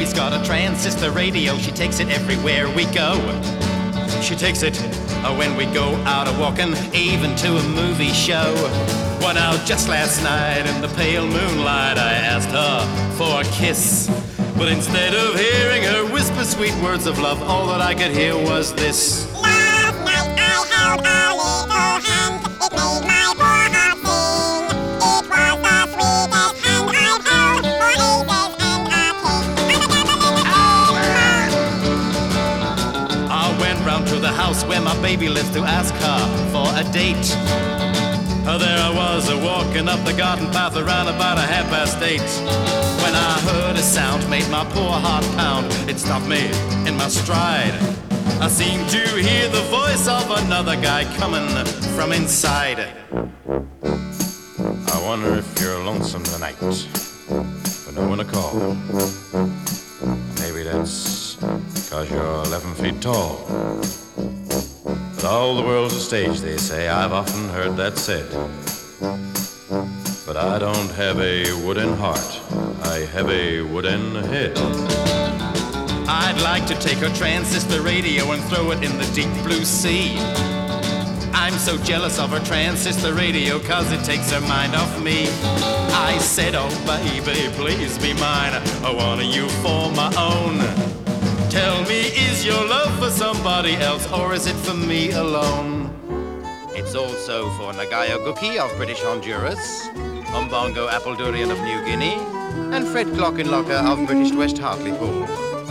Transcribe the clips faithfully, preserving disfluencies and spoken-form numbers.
baby's got a transistor radio. She takes it everywhere we go. She takes it uh, when we go out a walking, even to a movie show. Went out just last night in the pale moonlight. I asked her for a kiss, but instead of hearing her whisper sweet words of love, all that I could hear was this. Last night I held a little hand. It made my poor heart sing. It was the sweetest hand I've held for ages and a king. I went round to the house where my baby lives to ask her for a date. Uh, there I was, uh, walking up the garden path around about a half past eight, when I heard a sound made my poor heart pound. It stopped me in my stride. I seemed to hear the voice of another guy coming from inside. I wonder if you're lonesome tonight, with no one to call. Maybe that's because you're eleven feet tall. But all the world's a stage, they say. I've often heard that said. But I don't have a wooden heart, I have a wooden head. I'd like to take her transistor radio and throw it in the deep blue sea. I'm so jealous of her transistor radio, cause it takes her mind off me. I said, oh baby, please be mine. I want you for my own. Tell me, is your love for somebody else, or is it for me alone? It's also for Nagayo Guki of British Honduras, Umbongo Appeldurian of New Guinea, and Fred Glockenlocker of British West Hartlepool.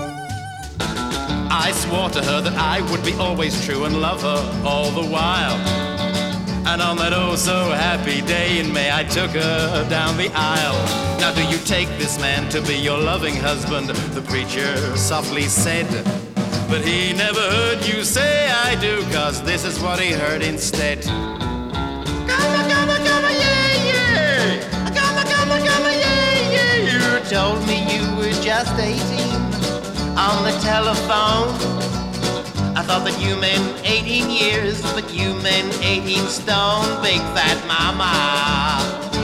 I swore to her that I would be always true and love her all the while. And on that oh so happy day in May, I took her down the aisle. Now do you take this man to be your loving husband? The preacher softly said. But he never heard you say I do, cause this is what he heard instead. Come, come, come, yeah, yeah. Come, come, come, yeah, yeah. You told me you were just eighteen on the telephone. I thought that you meant eighteen years, but you meant eighteen stone, big fat mama.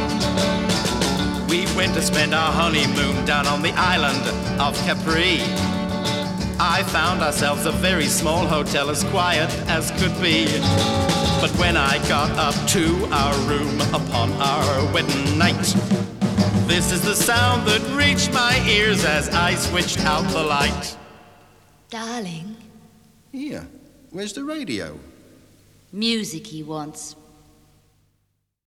We went to spend our honeymoon down on the island of Capri. I found ourselves a very small hotel, as quiet as could be. But when I got up to our room upon our wedding night, this is the sound that reached my ears as I switched out the light. Darling. Here, where's the radio? Music he wants.